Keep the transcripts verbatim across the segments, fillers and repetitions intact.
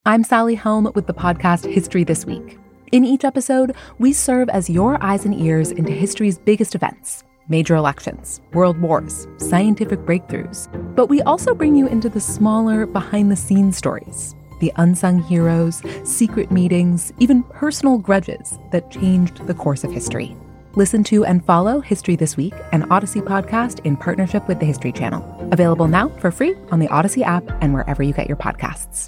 I'm Sally Helm with the podcast History This Week. In each episode, we serve as your eyes and ears into history's biggest events, major elections, world wars, scientific breakthroughs. But we also bring you into the smaller, behind-the-scenes stories, the unsung heroes, secret meetings, even personal grudges that changed the course of history. Listen to and follow History This Week, an Odyssey podcast in partnership with the History Channel. Available now for free on the Odyssey app and wherever you get your podcasts.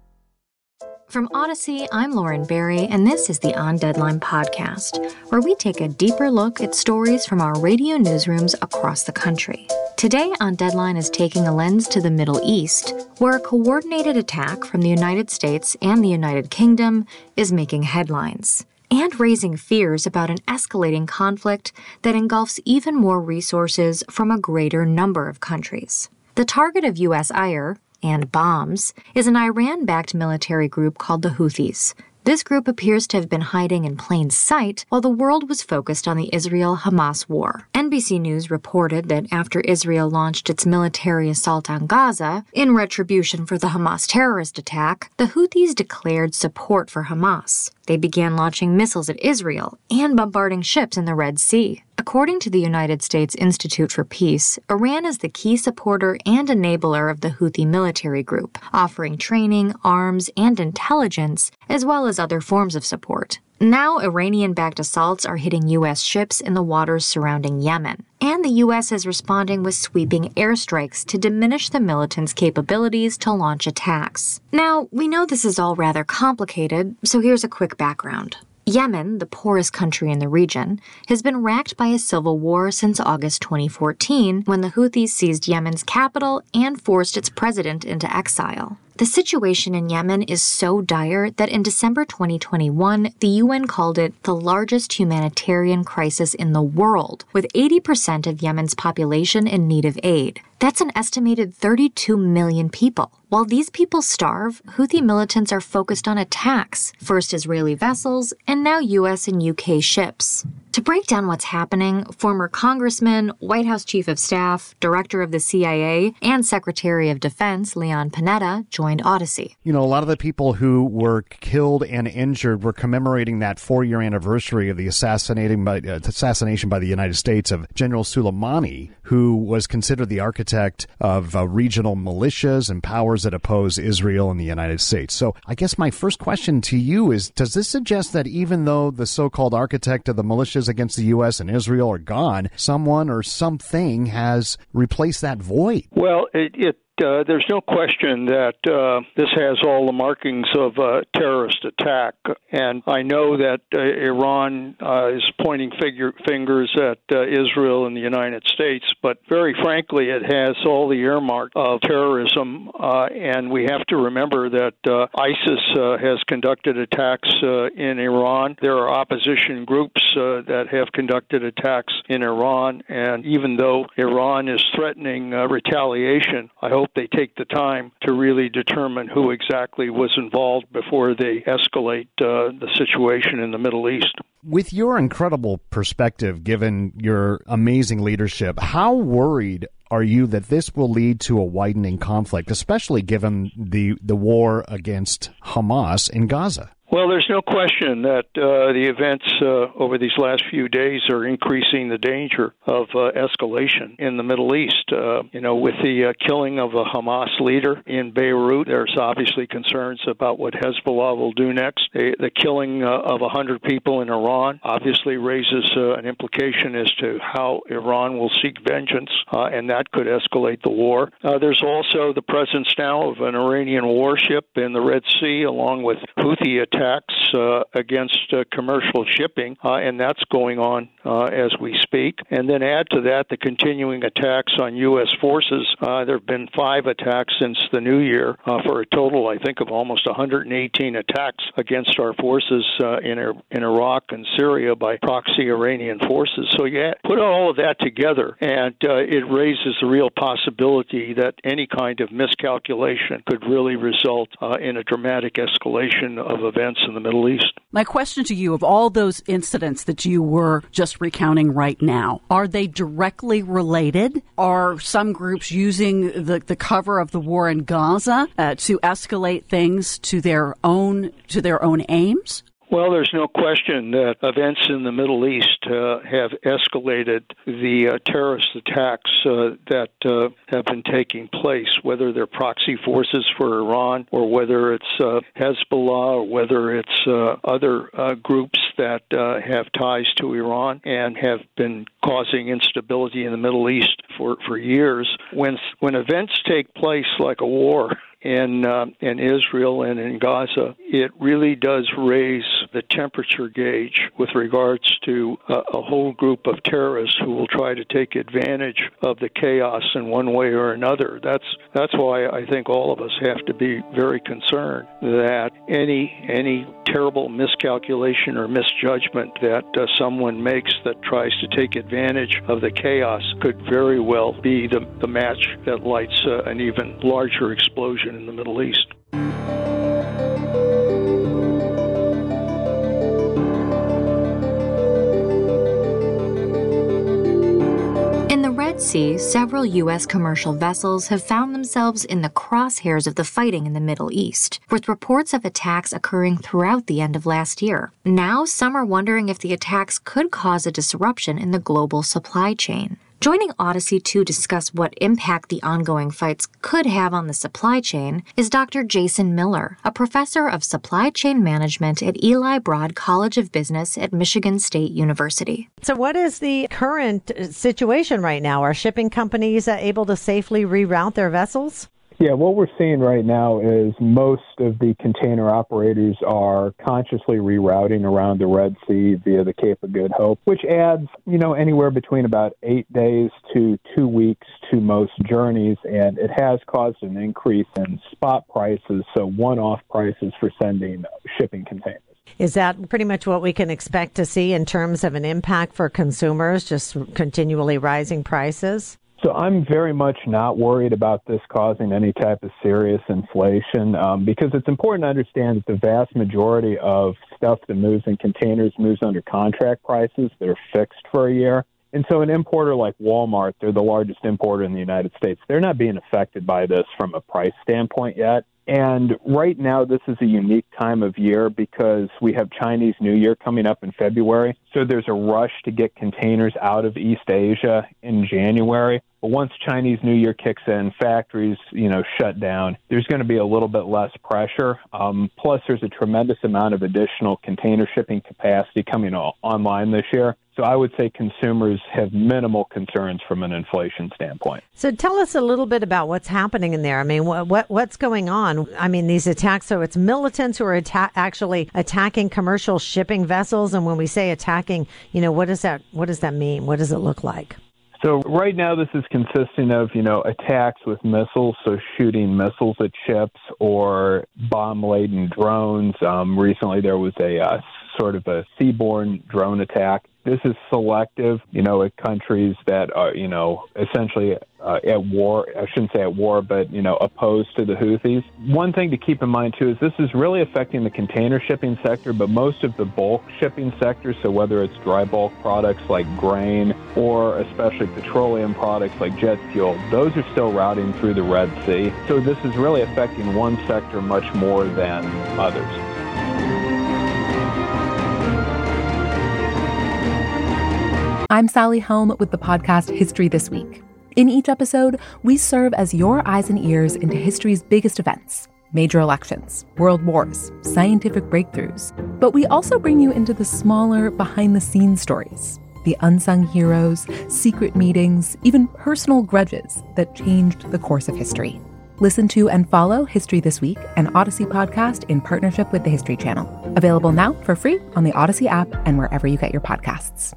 From Odyssey, I'm Lauren Barry, and this is the On Deadline podcast, where we take a deeper look at stories from our radio newsrooms across the country. Today, On Deadline is taking a lens to the Middle East, where a coordinated attack from the United States and the United Kingdom is making headlines, and raising fears about an escalating conflict that engulfs even more resources from a greater number of countries. The target of U S ire and bombs is an Iran-backed military group called the Houthis. This group appears to have been hiding in plain sight while the world was focused on the Israel-Hamas war. N B C News reported that after Israel launched its military assault on Gaza, in retribution for the Hamas terrorist attack, the Houthis declared support for Hamas. They began launching missiles at Israel and bombarding ships in the Red Sea. According to the United States Institute for Peace, Iran is the key supporter and enabler of the Houthi military group, offering training, arms, and intelligence, as well as other forms of support. Now, Iranian-backed assaults are hitting U S ships in the waters surrounding Yemen, and the U S is responding with sweeping airstrikes to diminish the militants' capabilities to launch attacks. Now, we know this is all rather complicated, so here's a quick background. Yemen, the poorest country in the region, has been racked by a civil war since August twenty fourteen, when the Houthis seized Yemen's capital and forced its president into exile. The situation in Yemen is so dire that in December twenty twenty-one, the U N called it the largest humanitarian crisis in the world, with eighty percent of Yemen's population in need of aid. That's an estimated thirty-two million people. While these people starve, Houthi militants are focused on attacks, first Israeli vessels, and now U S and U K ships. To break down what's happening, former Congressman, White House Chief of Staff, Director of the C I A, and Secretary of Defense Leon Panetta joined Odyssey. You know, a lot of the people who were killed and injured were commemorating that four-year anniversary of the assassinating by, uh, assassination by the United States of General Soleimani, who was considered the architect of uh, regional militias and powers that oppose Israel and the United States. So I guess my first question to you is, does this suggest that even though the so-called architect of the militias against the U S and Israel are gone, someone or something has replaced that void? Well, it, it Uh, there's no question that uh, this has all the markings of a terrorist attack. And I know that uh, Iran uh, is pointing figure, fingers at uh, Israel and the United States, but very frankly, it has all the earmark of terrorism. Uh, and we have to remember that uh, ISIS uh, has conducted attacks uh, in Iran. There are opposition groups uh, that have conducted attacks in Iran. And even though Iran is threatening uh, retaliation, I hope they take the time to really determine who exactly was involved before they escalate uh, the situation in the Middle East. With your incredible perspective, given your amazing leadership, how worried are you that this will lead to a widening conflict, especially given the, the war against Hamas in Gaza? Well, there's no question that uh, the events uh, over these last few days are increasing the danger of uh, escalation in the Middle East. Uh, you know, with the uh, killing of a Hamas leader in Beirut, there's obviously concerns about what Hezbollah will do next. The, the killing uh, of one hundred people in Iran obviously raises uh, an implication as to how Iran will seek vengeance, uh, and that could escalate the war. Uh, there's also the presence now of an Iranian warship in the Red Sea, along with Houthi attacks. attacks uh, against uh, commercial shipping, uh, and that's going on uh, as we speak. And then add to that the continuing attacks on U S forces. Uh, there have been five attacks since the new year uh, for a total, I think, of almost one hundred eighteen attacks against our forces uh, in, in Iraq and Syria by proxy Iranian forces. So you put all of that together, and uh, it raises the real possibility that any kind of miscalculation could really result uh, in a dramatic escalation of events events in the Middle East. My question to you, of all those incidents that you were just recounting right now, are they directly related? Are some groups using the, the cover of the war in Gaza uh, to escalate things to their own to their own aims? Well, there's no question that events in the Middle East uh, have escalated the uh, terrorist attacks uh, that uh, have been taking place, whether they're proxy forces for Iran or whether it's uh, Hezbollah or whether it's uh, other uh, groups that uh, have ties to Iran and have been causing instability in the Middle East for, for years. When, when events take place like a war, In, uh, in Israel and in Gaza, it really does raise the temperature gauge with regards to uh, a whole group of terrorists who will try to take advantage of the chaos in one way or another. That's that's why I think all of us have to be very concerned that any any terrible miscalculation or misjudgment that uh, someone makes that tries to take advantage of the chaos could very well be the, the match that lights uh, an even larger explosion in the Middle East. In the Red Sea, several U S commercial vessels have found themselves in the crosshairs of the fighting in the Middle East, with reports of attacks occurring throughout the end of last year. Now, some are wondering if the attacks could cause a disruption in the global supply chain. Joining Odyssey to discuss what impact the ongoing fights could have on the supply chain is Doctor Jason Miller, a professor of supply chain management at Eli Broad College of Business at Michigan State University. So what is the current situation right now? Are shipping companies able to safely reroute their vessels? Yeah, what we're seeing right now is most of the container operators are consciously rerouting around the Red Sea via the Cape of Good Hope, which adds, you know, anywhere between about eight days to two weeks to most journeys, and it has caused an increase in spot prices, so one-off prices for sending shipping containers. Is that pretty much what we can expect to see in terms of an impact for consumers, just continually rising prices? So I'm very much not worried about this causing any type of serious inflation um, because it's important to understand that the vast majority of stuff that moves in containers moves under contract prices that are fixed for a year. And so an importer like Walmart, they're the largest importer in the United States. They're not being affected by this from a price standpoint yet. And right now, this is a unique time of year because we have Chinese New Year coming up in February. So there's a rush to get containers out of East Asia in January. But once Chinese New Year kicks in, factories, you know, shut down, there's going to be a little bit less pressure. Um, plus, there's a tremendous amount of additional container shipping capacity coming online this year. So I would say consumers have minimal concerns from an inflation standpoint. So tell us a little bit about what's happening in there. I mean, what, what what's going on? I mean, these attacks, so it's militants who are atta- actually attacking commercial shipping vessels. And when we say attacking, you know, what does that what does that mean? What does it look like? So right now this is consisting of, you know, attacks with missiles, so shooting missiles at ships or bomb-laden drones. Um, recently there was a uh, sort of a seaborne drone attack. This is selective, you know, at countries that are, you know, essentially uh, at war. I shouldn't say at war, but, you know, opposed to the Houthis. One thing to keep in mind, too, is this is really affecting the container shipping sector, but most of the bulk shipping sector, so whether it's dry bulk products like grain or especially petroleum products like jet fuel, those are still routing through the Red Sea. So this is really affecting one sector much more than others. I'm Sally Helm with the podcast History This Week. In each episode, we serve as your eyes and ears into history's biggest events, major elections, world wars, scientific breakthroughs. But we also bring you into the smaller, behind-the-scenes stories, the unsung heroes, secret meetings, even personal grudges that changed the course of history. Listen to and follow History This Week, an Odyssey podcast in partnership with the History Channel. Available now for free on the Odyssey app and wherever you get your podcasts.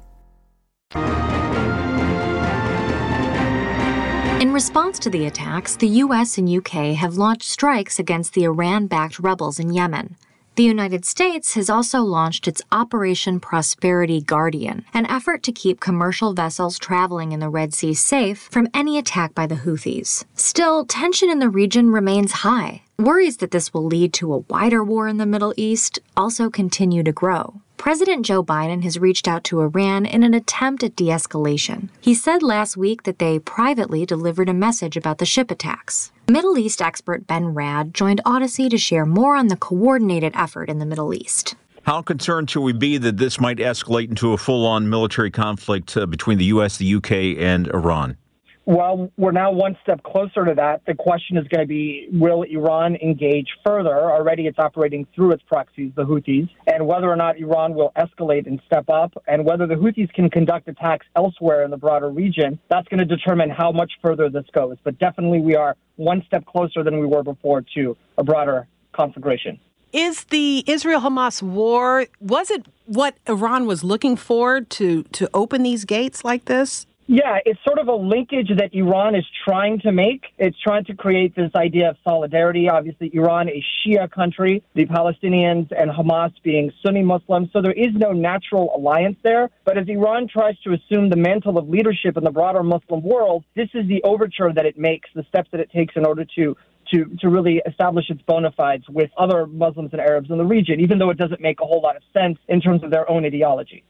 In response to the attacks, the U S and U K have launched strikes against the Iran-backed rebels in Yemen. The United States has also launched its Operation Prosperity Guardian, an effort to keep commercial vessels traveling in the Red Sea safe from any attack by the Houthis. Still, tension in the region remains high. Worries that this will lead to a wider war in the Middle East also continue to grow. President Joe Biden has reached out to Iran in an attempt at de-escalation. He said last week that they privately delivered a message about the ship attacks. Middle East expert Ben Rad joined Odyssey to share more on the coordinated effort in the Middle East. How concerned should we be that this might escalate into a full-on military conflict uh, between the U S, the U K, and Iran? Well, we're now one step closer to that. The question is going to be, will Iran engage further? Already it's operating through its proxies, the Houthis, and whether or not Iran will escalate and step up, and whether the Houthis can conduct attacks elsewhere in the broader region, that's going to determine how much further this goes. But definitely we are one step closer than we were before to a broader conflagration. Is the Israel-Hamas war, was it what Iran was looking for to, to open these gates like this? Yeah, it's sort of a linkage that Iran is trying to make. It's trying to create this idea of solidarity. Obviously, Iran, a Shia country, the Palestinians and Hamas being Sunni Muslims. So there is no natural alliance there. But as Iran tries to assume the mantle of leadership in the broader Muslim world, this is the overture that it makes, the steps that it takes in order to to, to really establish its bona fides with other Muslims and Arabs in the region, even though it doesn't make a whole lot of sense in terms of their own ideology.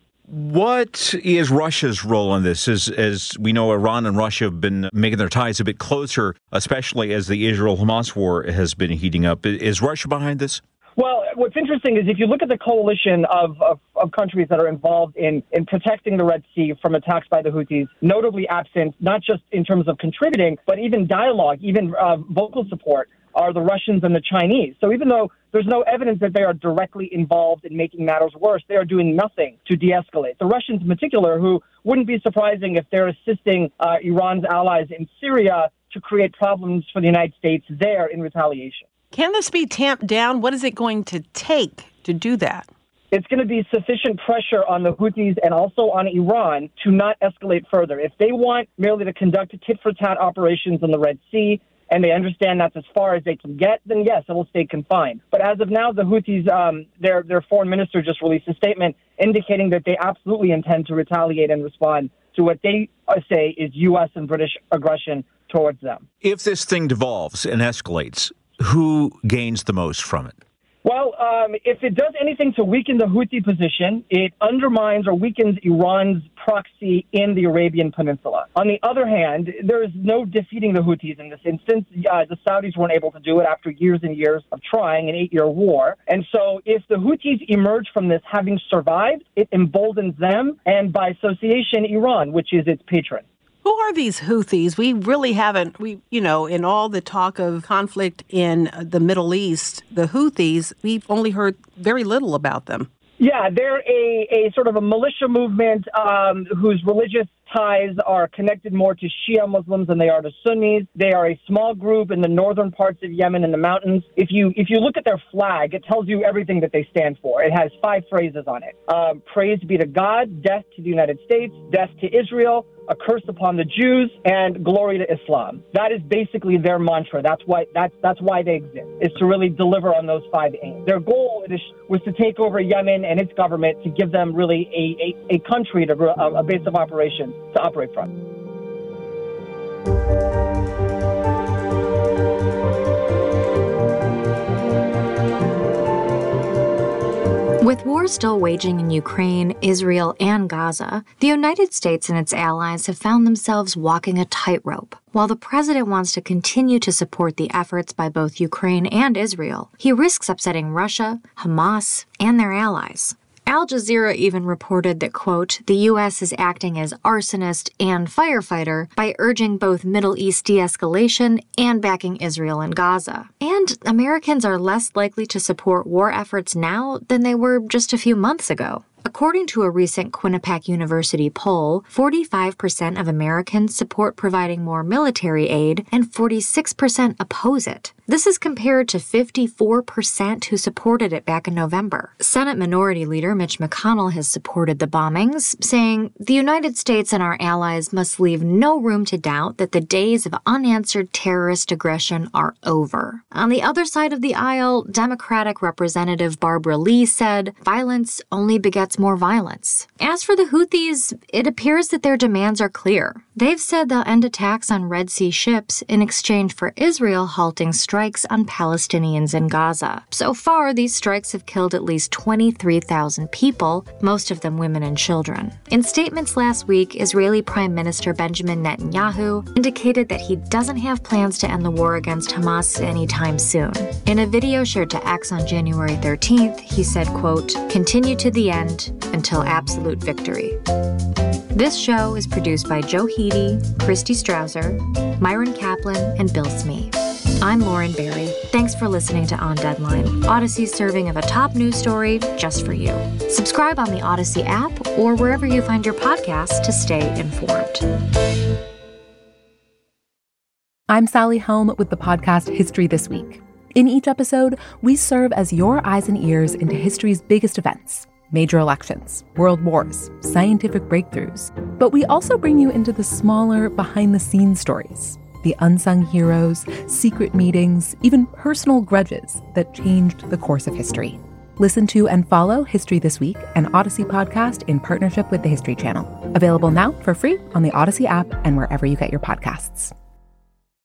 What is Russia's role in this? As, as we know, Iran and Russia have been making their ties a bit closer, especially as the Israel-Hamas war has been heating up. Is Russia behind this? Well, what's interesting is if you look at the coalition of, of, of countries that are involved in, in protecting the Red Sea from attacks by the Houthis, notably absent, not just in terms of contributing, but even dialogue, even uh, vocal support, are the Russians and the Chinese. So even though there's no evidence that they are directly involved in making matters worse, they are doing nothing to de-escalate. The Russians in particular, who wouldn't be surprising if they're assisting uh, Iran's allies in Syria to create problems for the United States there in retaliation. Can this be tamped down? What is it going to take to do that? It's going to be sufficient pressure on the Houthis and also on Iran to not escalate further. If they want merely to conduct tit-for-tat operations in the Red Sea, and they understand that's as far as they can get, then yes, it will stay confined. But as of now, the Houthis, um, their their foreign minister just released a statement indicating that they absolutely intend to retaliate and respond to what they say is U S and British aggression towards them. If this thing devolves and escalates, who gains the most from it? Well, um, if it does anything to weaken the Houthi position, it undermines or weakens Iran's proxy in the Arabian Peninsula. On the other hand, there is no defeating the Houthis in this instance. Uh, the Saudis weren't able to do it after years and years of trying, an eight-year war. And so if the Houthis emerge from this having survived, it emboldens them and, by association, Iran, which is its patron. Who are these Houthis? We really haven't, we, you know, in all the talk of conflict in the Middle East, the Houthis, we've only heard very little about them. Yeah, they're a, a sort of a militia movement um, whose religious ties are connected more to Shia Muslims than they are to Sunnis. They are a small group in the northern parts of Yemen in the mountains. If you if you look at their flag, it tells you everything that they stand for. It has five phrases on it. Um, praise be to God, death to the United States, death to Israel, a curse upon the Jews, and glory to Islam. That is basically their mantra. That's why that's that's why they exist, is to really deliver on those five aims. Their goal is, was to take over Yemen and its government to give them really a, a, a country, to, a, a base of operations to operate from. With war still waging in Ukraine, Israel, and Gaza, the United States and its allies have found themselves walking a tightrope. While the president wants to continue to support the efforts by both Ukraine and Israel, he risks upsetting Russia, Hamas, and their allies. Al Jazeera even reported that, quote, the U S is acting as arsonist and firefighter by urging both Middle East de-escalation and backing Israel and Gaza. And Americans are less likely to support war efforts now than they were just a few months ago. According to a recent Quinnipiac University poll, forty-five percent of Americans support providing more military aid and forty-six percent oppose it. This is compared to fifty-four percent who supported it back in November. Senate Minority Leader Mitch McConnell has supported the bombings, saying, the United States and our allies must leave no room to doubt that the days of unanswered terrorist aggression are over. On the other side of the aisle, Democratic Representative Barbara Lee said, violence only begets threats more violence. As for the Houthis, it appears that their demands are clear. They've said they'll end attacks on Red Sea ships in exchange for Israel halting strikes on Palestinians in Gaza. So far, these strikes have killed at least twenty-three thousand people, most of them women and children. In statements last week, Israeli Prime Minister Benjamin Netanyahu indicated that he doesn't have plans to end the war against Hamas anytime soon. In a video shared to X on January thirteenth, he said, quote, "Continue to the end until absolute victory." This show is produced by Joe Heedy, Christy Strausser, Myron Kaplan, and Bill Smee. I'm Lauren Barry. Thanks for listening to On Deadline, Odyssey's serving of a top news story just for you. Subscribe on the Odyssey app or wherever you find your podcasts to stay informed. I'm Sally Helm with the podcast History This Week. In each episode, we serve as your eyes and ears into history's biggest events. Major elections, world wars, scientific breakthroughs. But we also bring you into the smaller, behind-the-scenes stories, the unsung heroes, secret meetings, even personal grudges that changed the course of history. Listen to and follow History This Week, an Odyssey podcast in partnership with the History Channel. Available now for free on the Odyssey app and wherever you get your podcasts.